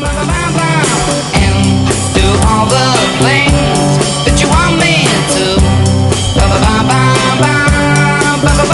And do all the things that you want me to.